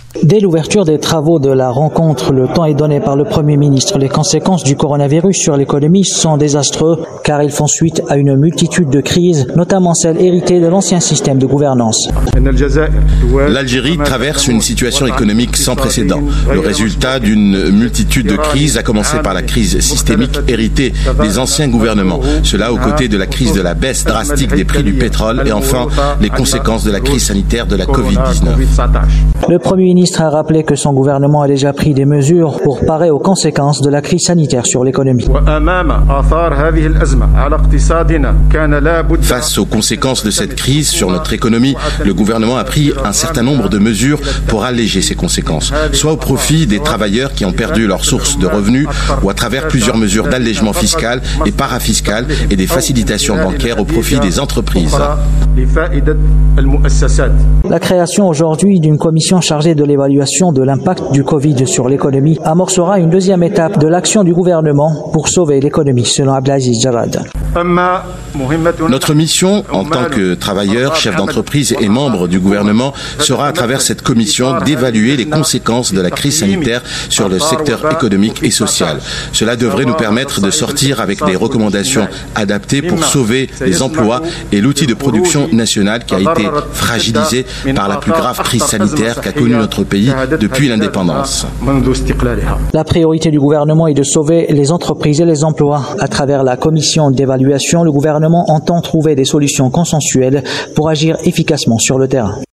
Dès l'ouverture des travaux de la rencontre, le temps est donné par le Premier ministre. Les conséquences du coronavirus sur l'économie sont désastreuses car ils font suite à une multitude de crises, notamment celles héritées de l'ancien système de gouvernance. L'Algérie traverse une situation économique sans précédent. Le résultat d'une multitude de crises, à commencer par la crise systémique héritée des anciens gouvernements. Cela aux côtés de la crise de la baisse drastique des prix du pétrole et enfin les conséquences de la crise sanitaire de la Covid-19. Le Premier ministre a rappelé que son gouvernement a déjà pris des mesures pour parer aux conséquences de la crise sanitaire sur l'économie. Face aux conséquences de cette crise sur notre économie, le gouvernement a pris un certain nombre de mesures pour alléger ces conséquences, soit au profit des travailleurs qui ont perdu leur source de revenus, ou à travers plusieurs mesures d'allègement fiscal et parafiscal et des facilitations bancaires au profit des entreprises. La création aujourd'hui d'une commission chargée de l'évaluation de l'impact du Covid sur l'économie amorcera une deuxième étape de l'action du gouvernement pour sauver l'économie, selon Abdelaziz Jarrad. Notre mission, en tant que travailleurs, chefs d'entreprise et membres du gouvernement, sera à travers cette commission d'évaluer les conséquences de la crise sanitaire sur le secteur économique et social. Cela devrait nous permettre de sortir avec des recommandations adaptées pour sauver les emplois et l'outil de production national qui a été fragilisé par la plus grave crise sanitaire qu'a connue notre pays depuis l'indépendance. La priorité du gouvernement est de sauver les entreprises et les emplois. À travers la commission d'évaluation, le gouvernement entend trouver des solutions consensuelles pour agir efficacement sur le terrain.